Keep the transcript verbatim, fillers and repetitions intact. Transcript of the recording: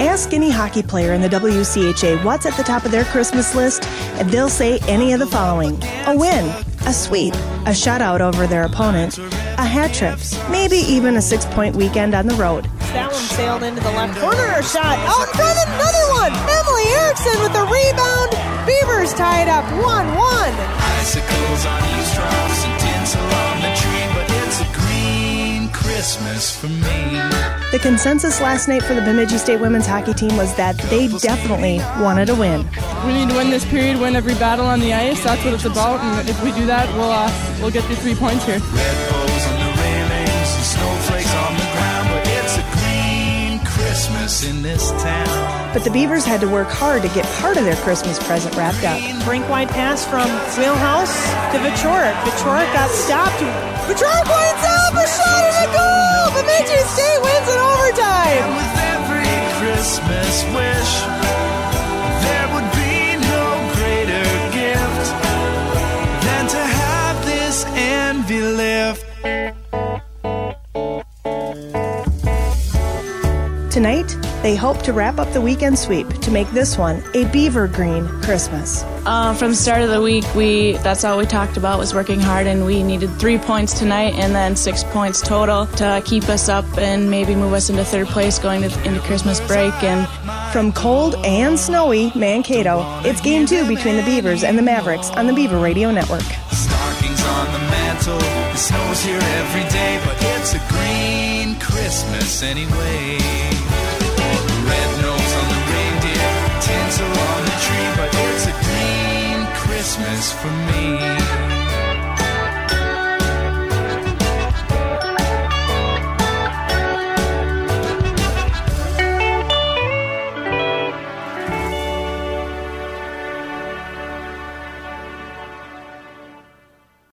Ask any hockey player in the W C H A what's at the top of their Christmas list, and they'll say any of the following: a win, a sweep, a shutout over their opponent, a hat trick, maybe even a six-point weekend on the road. That one sailed into the left corner, shot out in front, another one! Emily Erickson with the rebound. Beavers tied up one one. Icicles on eavesdrops and tinsel on the tree, but it's a green Christmas for me. The consensus last night for the Bemidji State women's hockey team was that they definitely wanted to win. We need to win this period, win every battle on the ice. That's what it's about, and if we do that, we'll uh, we'll get the three points here. Red bows on the railings and snowflakes on the ground, but it's a green Christmas in this town. But the Beavers had to work hard to get part of their Christmas present wrapped up. Brink-wide pass from Wheelhouse to Vichorik. Vichorik got stopped. Vichorik winds up, a shot and a goal! Bemidji State wins in overtime! And with every Christmas wish, there would be no greater gift than to have this envy lift. Tonight, they hope to wrap up the weekend sweep to make this one a Beaver Green Christmas. Uh, from the start of the week, we that's all we talked about was working hard, and we needed three points tonight and then six points total to keep us up and maybe move us into third place going to, into Christmas break. And from cold and snowy Mankato, it's game two between the Beavers and the Mavericks on the Beaver Radio Network. Stockings on the mantle, the snow's here every day, but it's a green Christmas anyway. Red nose on the reindeer, tinsel on the tree, but it's a green Christmas for me.